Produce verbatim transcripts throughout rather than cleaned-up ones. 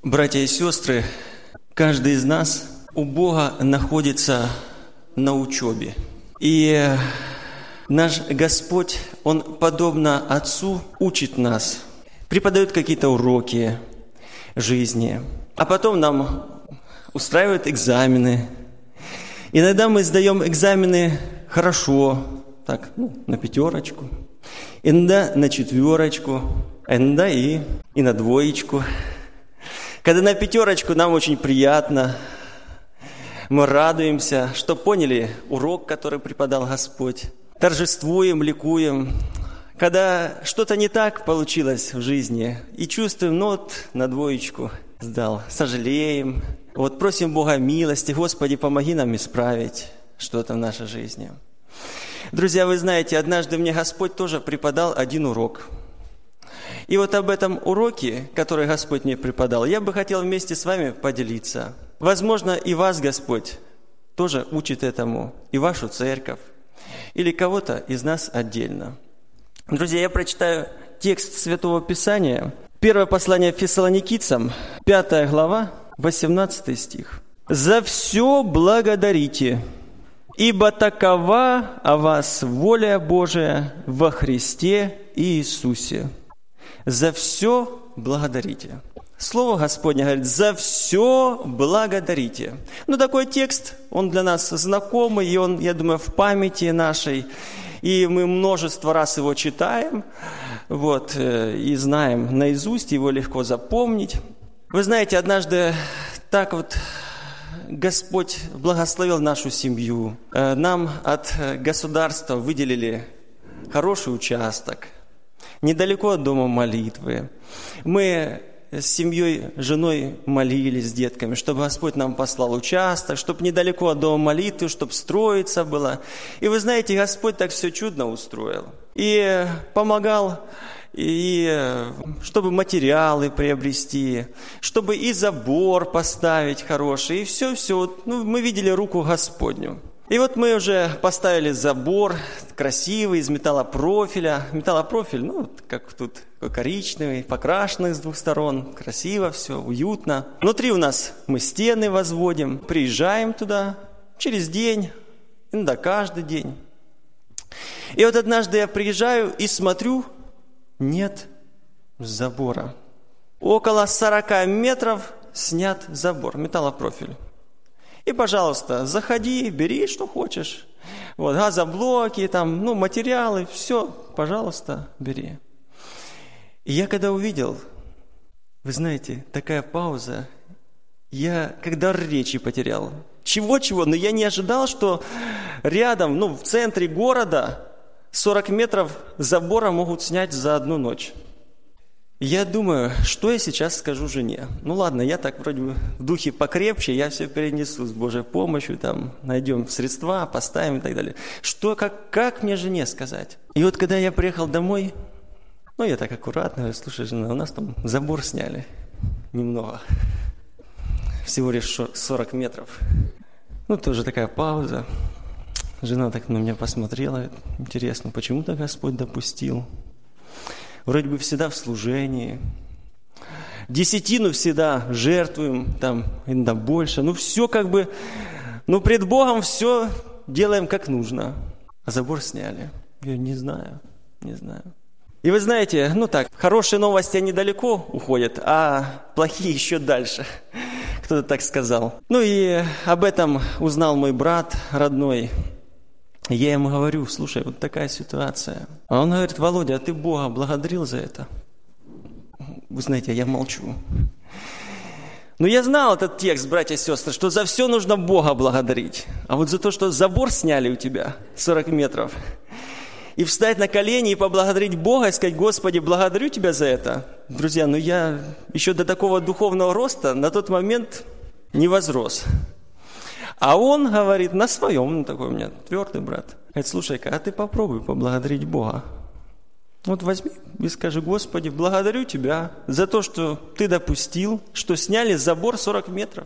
Братья и сестры, каждый из нас у Бога находится на учебе. И наш Господь, Он, подобно Отцу, учит нас, преподает какие-то уроки жизни, а потом нам устраивает экзамены. Иногда мы сдаем экзамены хорошо, так, ну, на пятерочку, иногда на четверочку, а иногда и, и на двоечку. Когда на пятерочку, нам очень приятно, мы радуемся, что поняли урок, который преподал Господь, торжествуем, ликуем. Когда что-то не так получилось в жизни и чувствуем, ну вот на двоечку сдал, сожалеем, вот просим Бога милости, Господи, помоги нам исправить что-то в нашей жизни. Друзья, вы знаете, однажды мне Господь тоже преподал один урок. И вот об этом уроке, который Господь мне преподал, я бы хотел вместе с вами поделиться. Возможно, и вас Господь тоже учит этому, и вашу церковь, или кого-то из нас отдельно. Друзья, я прочитаю текст Святого Писания. Первое послание Фессалоникийцам, пятая глава, восемнадцатый стих. «За все благодарите, ибо такова о вас воля Божия во Христе Иисусе». За все благодарите. Слово Господне говорит, за все благодарите. Ну, такой текст, он для нас знакомый, и он, я думаю, в памяти нашей. И мы множество раз его читаем, вот, и знаем наизусть, его легко запомнить. Вы знаете, однажды так вот Господь благословил нашу семью. Нам от государства выделили хороший участок, недалеко от дома молитвы. Мы с семьей, женой молились с детками, чтобы Господь нам послал участок, чтобы недалеко от дома молитвы, чтобы строиться было. И вы знаете, Господь так все чудно устроил. И помогал, и чтобы материалы приобрести, чтобы и забор поставить хороший, и все-все. Ну, мы видели руку Господню. И вот мы уже поставили забор красивый, из металлопрофиля. Металлопрофиль, ну, как тут коричневый, покрашенный с двух сторон. Красиво все, уютно. Внутри у нас мы стены возводим, приезжаем туда через день, иногда каждый день. И вот однажды я приезжаю и смотрю, нет забора. Около сорока метров снят забор, металлопрофиль. И, пожалуйста, заходи, бери, что хочешь. Вот, газоблоки, там, ну, материалы, все, пожалуйста, бери. И я когда увидел, вы знаете, такая пауза, я когда речи потерял. Чего-чего, но я не ожидал, что рядом, ну, в центре города сорок метров забора могут снять за одну ночь. Я думаю, что я сейчас скажу жене. Ну ладно, я так вроде бы в духе покрепче, я все перенесу с Божьей помощью, там, найдем средства, поставим и так далее. Что, как, как мне жене сказать? И вот когда я приехал домой, ну я так аккуратно говорю, слушай, жена, у нас там забор сняли немного, всего лишь сорок метров. Ну тоже такая пауза. Жена так на меня посмотрела, интересно, почему-то Господь допустил. Вроде бы всегда в служении. Десятину всегда жертвуем, там, иногда больше. Ну, все как бы, ну, пред Богом все делаем как нужно. А забор сняли. Я не знаю, не знаю. И вы знаете, ну так, хорошие новости, они далеко уходят, а плохие еще дальше. Кто-то так сказал. Ну и об этом узнал мой брат родной. Я ему говорю, слушай, вот такая ситуация. А он говорит, Володя, а ты Бога благодарил за это? Вы знаете, я молчу. Но я знал этот текст, братья и сестры, что за все нужно Бога благодарить. А вот за то, что забор сняли у тебя сорок метров, и встать на колени и поблагодарить Бога, и сказать, Господи, благодарю Тебя за это. Друзья, ну я еще до такого духовного роста на тот момент не возрос. А он говорит на своем, ну такой у меня твердый брат. Говорит, слушай-ка, а ты попробуй поблагодарить Бога. Вот возьми и скажи, Господи, благодарю Тебя за то, что Ты допустил, что сняли забор сорок метров.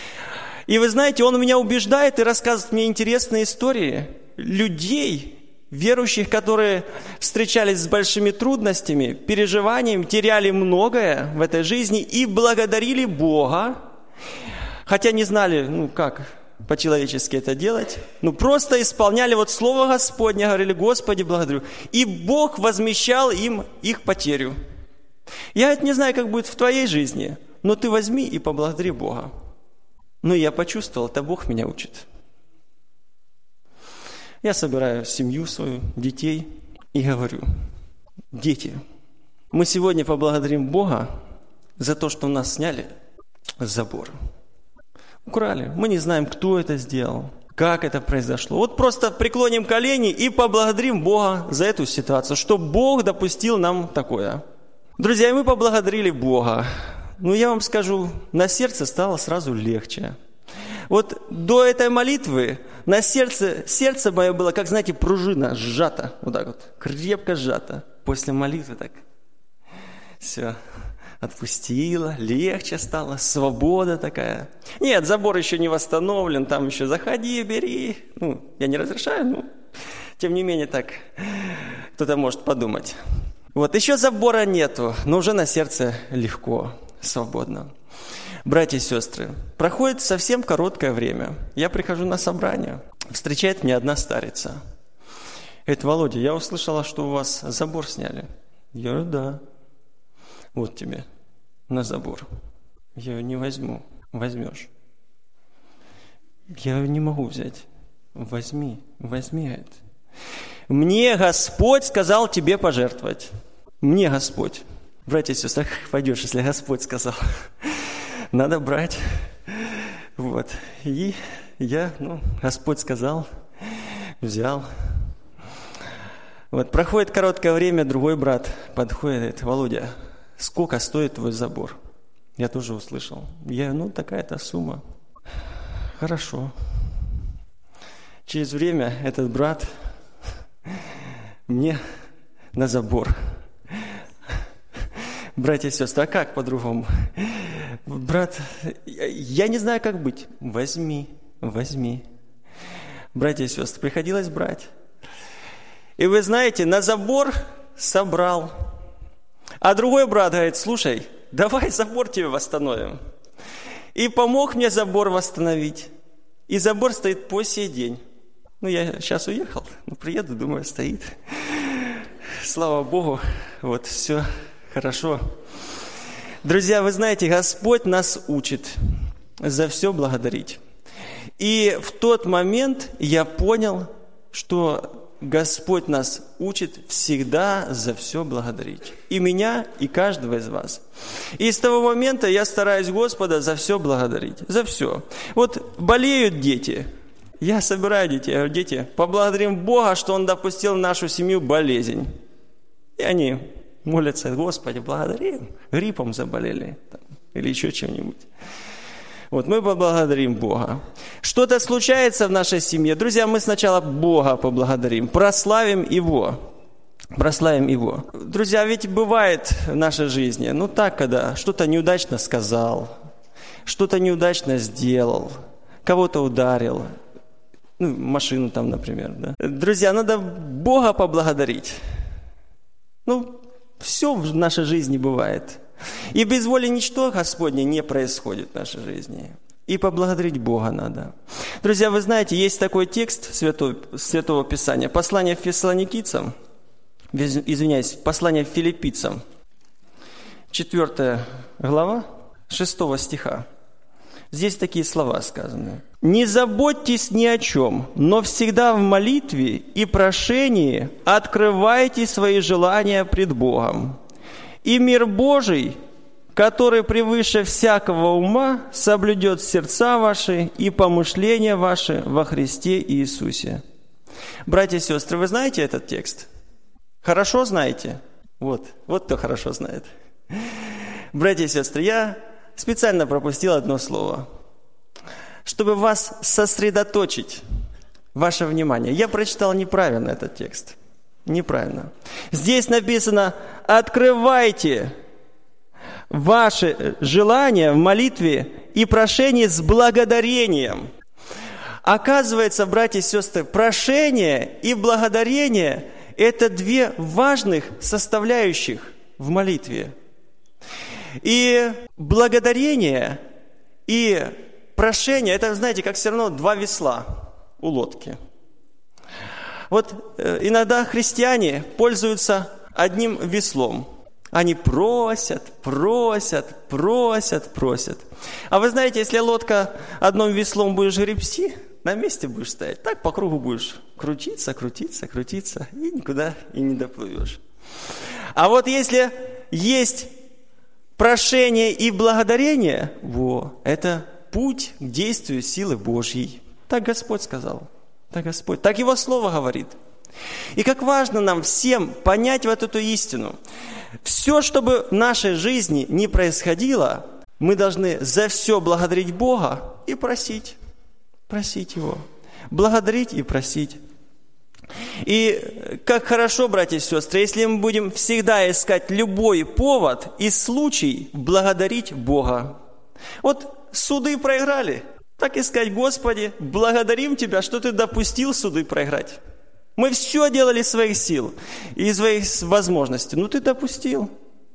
И вы знаете, он меня убеждает и рассказывает мне интересные истории людей, верующих, которые встречались с большими трудностями, переживаниями, теряли многое в этой жизни и благодарили Бога, хотя не знали, ну как по-человечески это делать, ну просто исполняли вот Слово Господне, говорили: Господи, благодарю. И Бог возмещал им их потерю. Я это не знаю, как будет в твоей жизни, но ты возьми и поблагодари Бога. Ну, я почувствовал, это Бог меня учит. Я собираю семью свою, детей и говорю: дети, мы сегодня поблагодарим Бога за то, что нас сняли с забора. Украли. Мы не знаем, кто это сделал, как это произошло. Вот просто преклоним колени и поблагодарим Бога за эту ситуацию, что Бог допустил нам такое. Друзья, мы поблагодарили Бога. Ну, я вам скажу, на сердце стало сразу легче. Вот до этой молитвы на сердце, сердце мое было, как, знаете, пружина сжата, вот так вот, крепко сжата. После молитвы так все отпустило, легче стало, свобода такая. Нет, забор еще не восстановлен, там еще заходи, бери. Ну, я не разрешаю, но тем не менее так кто-то может подумать. Вот, еще забора нету, но уже на сердце легко, свободно. Братья и сестры, проходит совсем короткое время. Я прихожу на собрание, встречает меня одна старица. Говорит: Володя, я услышала, что у вас забор сняли. Я говорю: да. Вот тебе на забор. Я говорю: не возьму. Возьмешь. Я говорю: не могу взять. Возьми, возьми это. Мне Господь сказал тебе пожертвовать. Мне Господь. Братья и сестры, как пойдешь, если Господь сказал? Надо брать. Вот. И я, ну, Господь сказал, взял. Вот. Проходит короткое время, другой брат подходит и говорит: Володя, сколько стоит твой забор? Я тоже услышал. Я, ну, такая-то сумма. Хорошо. Через время этот брат мне на забор. Братья и сестры, а как по-другому? Брат, я не знаю, как быть. Возьми, возьми. Братья и сестры, приходилось брать. И вы знаете, на забор собрал. А другой брат говорит: слушай, давай забор тебе восстановим. И помог мне забор восстановить. И забор стоит по сей день. Ну, я сейчас уехал, но приеду, думаю, стоит. Слава Богу, вот все хорошо. Друзья, вы знаете, Господь нас учит за все благодарить. И в тот момент я понял, что Господь нас учит всегда за все благодарить. И меня, и каждого из вас. И с того момента я стараюсь Господа за все благодарить. За все. Вот болеют дети. Я собираю детей. Я говорю: дети, поблагодарим Бога, что Он допустил в нашу семью болезнь. И они молятся: Господи, благодарим. Гриппом заболели. Там, или еще чем-нибудь. Вот мы поблагодарим Бога. Что-то случается в нашей семье. Друзья, мы сначала Бога поблагодарим. Прославим Его. Прославим Его. Друзья, ведь бывает в нашей жизни, ну так, когда что-то неудачно сказал, что-то неудачно сделал, кого-то ударил, ну, машину там, например. Да? Друзья, надо Бога поблагодарить. Ну, все в нашей жизни бывает. И без воли ничто Господне не происходит в нашей жизни. И поблагодарить Бога надо. Друзья, вы знаете, есть такой текст Святого, Святого Писания, послание Фессалоникийцам, извиняюсь, послание Филиппийцам, четвёртая глава, шестого стиха. Здесь такие слова сказаны. «Не заботьтесь ни о чем, но всегда в молитве и прошении открывайте свои желания пред Богом. И мир Божий, который превыше всякого ума, соблюдет сердца ваши и помышления ваши во Христе Иисусе». Братья и сестры, вы знаете этот текст? Хорошо знаете? Вот, вот кто хорошо знает. Братья и сестры, я специально пропустил одно слово, чтобы вас сосредоточить, ваше внимание. Я прочитал неправильно этот текст. Неправильно. Здесь написано: «Открывайте ваши желания в молитве и прошении с благодарением». Оказывается, братья и сестры, прошение и благодарение – это две важных составляющих в молитве. И благодарение и прошение – это, знаете, как все равно два весла у лодки. Вот иногда христиане пользуются одним веслом. Они просят, просят, просят, просят. А вы знаете, если лодка одним веслом будешь гребсти, на месте будешь стоять, так по кругу будешь крутиться, крутиться, крутиться, и никуда и не доплывешь. А вот если есть прошение и благодарение, во, это путь к действию силы Божьей. Так Господь сказал. Так Господь, так Его Слово говорит. И как важно нам всем понять вот эту истину. Все, что бы в нашей жизни ни происходило, мы должны за все благодарить Бога и просить. Просить Его. Благодарить и просить. И как хорошо, братья и сестры, если мы будем всегда искать любой повод и случай благодарить Бога. Вот суды проиграли. Так и сказать: Господи, благодарим Тебя, что Ты допустил суды проиграть. Мы все делали из своих сил и из своих возможностей, но Ты допустил.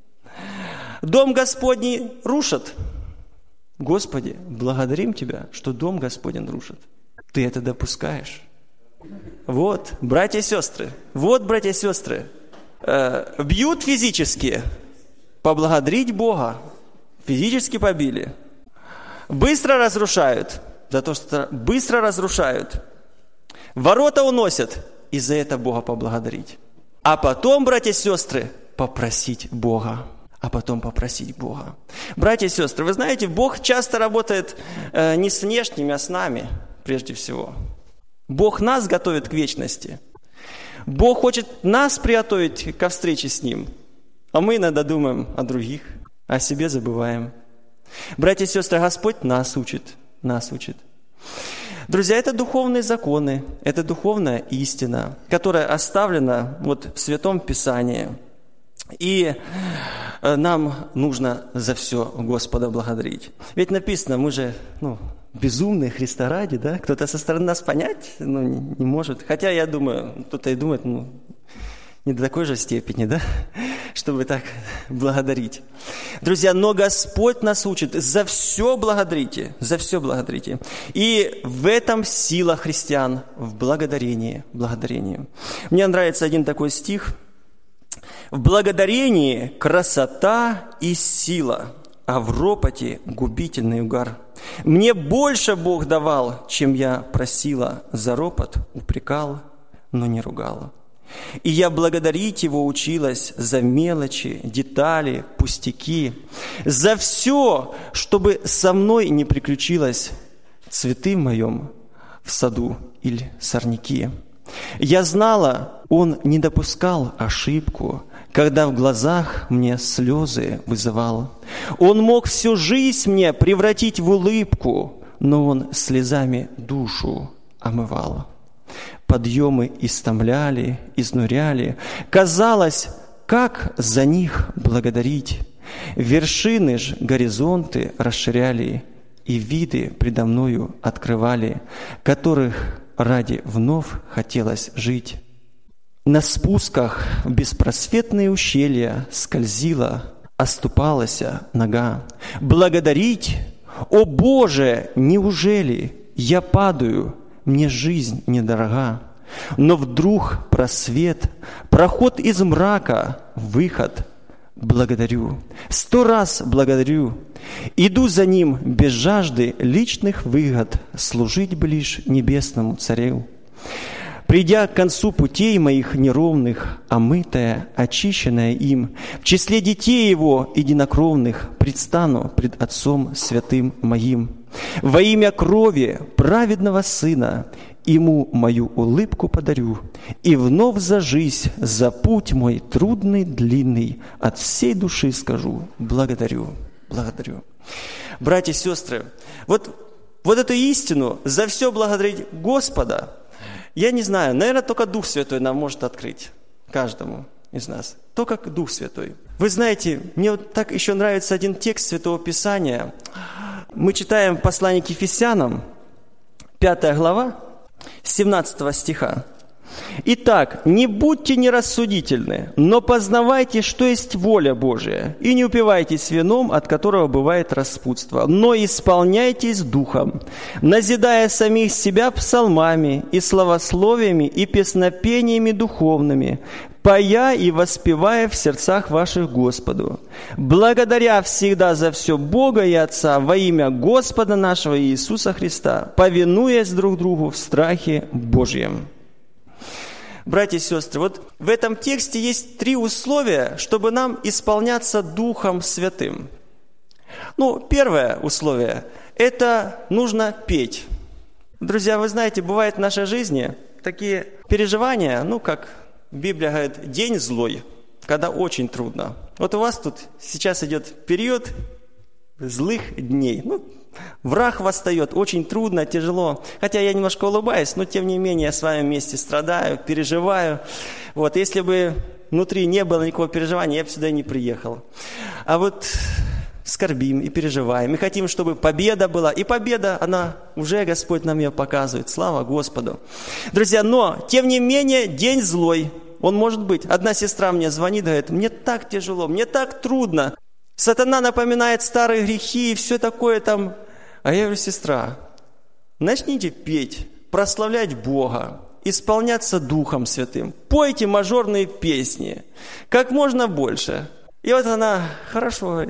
Дом Господний рушат. Господи, благодарим Тебя, что дом Господень рушит. Ты это допускаешь. Вот, братья и сестры, вот, братья и сестры, э, бьют физически, поблагодарить Бога, физически побили. Быстро разрушают, за то, что быстро разрушают. Ворота уносят, и за это Бога поблагодарить. А потом, братья и сестры, попросить Бога. А потом попросить Бога. Братья и сестры, вы знаете, Бог часто работает э, не с внешними, а с нами, прежде всего. Бог нас готовит к вечности. Бог хочет нас приготовить ко встрече с Ним. А мы иногда думаем о других, о себе забываем. Братья и сестры, Господь нас учит, нас учит. Друзья, это духовные законы, это духовная истина, которая оставлена вот в Святом Писании. И нам нужно за все Господа благодарить. Ведь написано, мы же ну, безумные Христа ради, да? Кто-то со стороны нас понять ну, не, не может. Хотя я думаю, кто-то и думает, ну, не до такой же степени, да? Чтобы так благодарить. Друзья, но Господь нас учит, за все благодарите, за все благодарите. И в этом сила христиан, в благодарении, благодарении. Мне нравится один такой стих. В благодарении красота и сила, а в ропоте губительный угар. Мне больше Бог давал, чем я просила, за ропот упрекал, но не ругала. И я благодарить Его училась за мелочи, детали, пустяки, за все, чтобы со мной не приключилось цветы в моем в саду или сорняки. Я знала, Он не допускал ошибку, когда в глазах мне слезы вызывал. Он мог всю жизнь мне превратить в улыбку, но Он слезами душу омывал. Подъемы истомляли, изнуряли. Казалось, как за них благодарить? Вершины ж горизонты расширяли, и виды предо мною открывали, которых ради вновь хотелось жить. На спусках в беспросветные ущелья скользила, оступалась нога. Благодарить? О Боже, неужели я падаю? Мне жизнь недорога. Но вдруг просвет, проход из мрака, выход. Благодарю, сто раз благодарю. Иду за ним без жажды личных выгод, служить бы лишь небесному Царю. Придя к концу путей моих неровных, омытая, очищенная им, в числе детей Его единокровных предстану пред Отцом Святым моим. Во имя крови праведного Сына Ему мою улыбку подарю, и вновь за жизнь, за путь мой трудный, длинный, от всей души скажу: благодарю, благодарю. Братья и сестры, вот, вот эту истину за все благодарить Господа, я не знаю, наверное, только Дух Святой нам может открыть, каждому из нас. Только Дух Святой. Вы знаете, мне вот так еще нравится один текст Святого Писания. Мы читаем послание к Ефесянам, пятая глава, семнадцатого стиха. «Итак, не будьте нерассудительны, но познавайте, что есть воля Божия, и не упивайтесь вином, от которого бывает распутство, но исполняйтесь духом, назидая самих себя псалмами и славословиями и песнопениями духовными, поя и воспевая в сердцах ваших Господу, благодаря всегда за все Бога и Отца во имя Господа нашего Иисуса Христа, повинуясь друг другу в страхе Божьем». Братья и сестры, вот в этом тексте есть три условия, чтобы нам исполняться Духом Святым. Ну, первое условие – это нужно петь. Друзья, вы знаете, бывает в нашей жизни такие переживания, ну, как Библия говорит, день злой, когда очень трудно. Вот у вас тут сейчас идет период злых дней. Ну, враг восстает, очень трудно, тяжело. Хотя я немножко улыбаюсь, но тем не менее я с вами вместе страдаю, переживаю. Вот, если бы внутри не было никакого переживания, я бы сюда не приехал. А вот скорбим и переживаем, и хотим, чтобы победа была. И победа, она уже, Господь нам ее показывает. Слава Господу. Друзья, но, тем не менее, день злой. Он может быть. Одна сестра мне звонит, говорит, мне так тяжело, мне так трудно. Сатана напоминает старые грехи и все такое там. А я говорю, сестра, начните петь, прославлять Бога, исполняться Духом Святым. Пойте мажорные песни, как можно больше. И вот она, хорошо, говорит,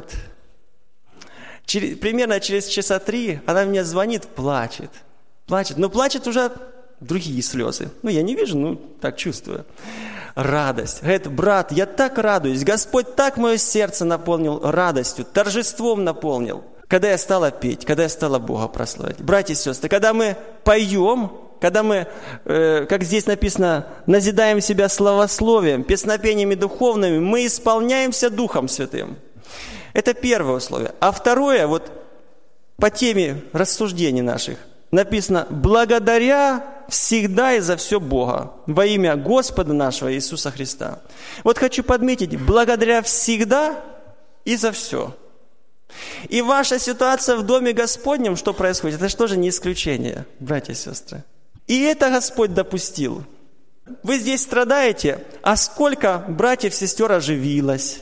через, примерно через часа три она мне звонит, плачет. Плачет, но плачет уже другие слезы. Ну, я не вижу, ну, так чувствую. Радость. Говорит, брат, я так радуюсь. Господь так мое сердце наполнил радостью, торжеством наполнил. Когда я стала петь, когда я стала Бога прославлять. Братья и сестры, когда мы поем, когда мы, э, как здесь написано, назидаем себя славословием, песнопениями духовными, мы исполняемся Духом Святым. Это первое условие. А второе, вот по теме рассуждений наших, написано, благодаря всегда и за все Бога, во имя Господа нашего Иисуса Христа. Вот хочу подметить, благодаря всегда и за все. И ваша ситуация в Доме Господнем, что происходит, это же тоже не исключение, братья и сестры. И это Господь допустил. Вы здесь страдаете, а сколько братьев и сестер оживилось,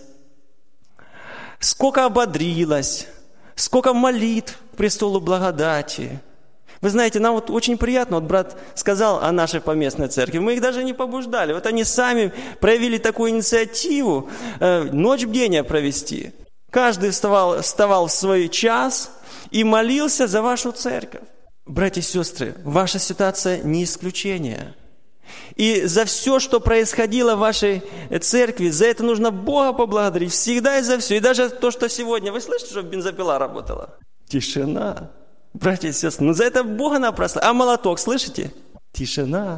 сколько ободрилось, сколько молитв к престолу благодати. Вы знаете, нам вот очень приятно, вот брат сказал о нашей поместной церкви, мы их даже не побуждали, вот они сами проявили такую инициативу, э, ночь бдения провести. Каждый вставал, вставал в свой час и молился за вашу церковь. Братья и сестры, ваша ситуация не исключение. И за все, что происходило в вашей церкви, за это нужно Бога поблагодарить всегда и за все. И даже то, что сегодня, вы слышите, что бензопила работала? Тишина. Братья и сестры, ну за это Бога нам прославить. А молоток, слышите? Тишина.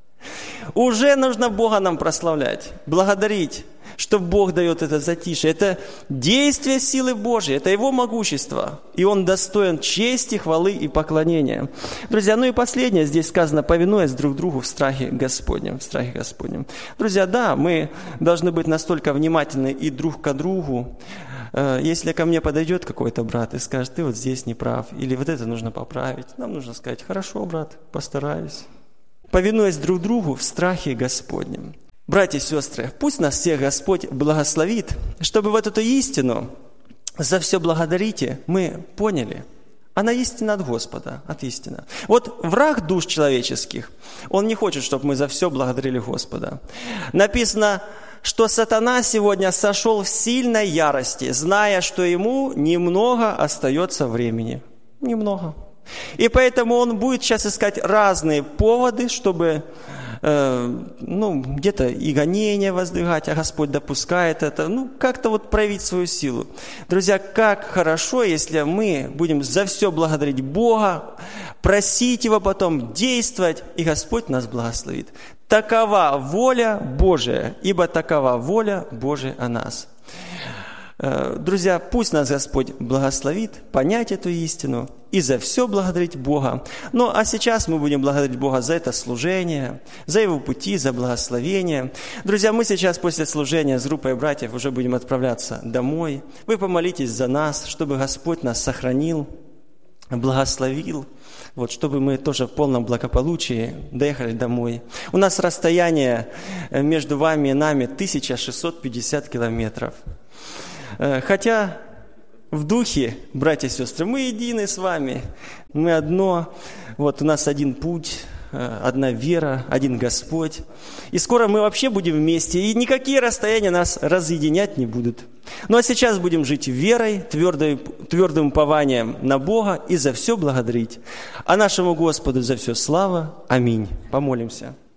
Уже нужно Бога нам прославлять, благодарить, что Бог дает это затишье. Это действие силы Божьей, это Его могущество. И Он достоин чести, хвалы и поклонения. Друзья, ну и последнее, здесь сказано, повинуясь друг другу в страхе Господнем. В страхе Господнем. Друзья, да, мы должны быть настолько внимательны и друг к другу. Если ко мне подойдет какой-то брат и скажет, ты вот здесь не прав, или вот это нужно поправить, нам нужно сказать, хорошо, брат, постараюсь. Повинуясь друг другу в страхе Господнем. Братья и сестры, пусть нас всех Господь благословит, чтобы вот эту истину за все благодарите, мы поняли. Она истина от Господа, от истины. Вот враг душ человеческих, он не хочет, чтобы мы за все благодарили Господа. Написано, что сатана сегодня сошел в сильной ярости, зная, что ему немного остается времени. Немного. И поэтому он будет сейчас искать разные поводы, чтобы э, ну, где-то и гонения воздвигать, а Господь допускает это, ну, как-то вот проявить свою силу. Друзья, как хорошо, если мы будем за все благодарить Бога, просить Его потом действовать, и Господь нас благословит. Такова воля Божия, ибо такова воля Божия о нас. Друзья, пусть нас Господь благословит понять эту истину и за все благодарить Бога. Ну, а сейчас мы будем благодарить Бога за это служение, за Его пути, за благословение. Друзья, мы сейчас после служения с группой братьев уже будем отправляться домой. Вы помолитесь за нас, чтобы Господь нас сохранил благословил, вот, чтобы мы тоже в полном благополучии доехали домой. У нас расстояние между вами и нами тысяча шестьсот пятьдесят километров. Хотя в духе, братья и сестры, мы едины с вами, мы одно, вот у нас один путь, одна вера, один Господь. И скоро мы вообще будем вместе, и никакие расстояния нас разъединять не будут. Ну а сейчас будем жить верой, твердой, твердым упованием на Бога и за все благодарить. А нашему Господу за все слава. Аминь. Помолимся.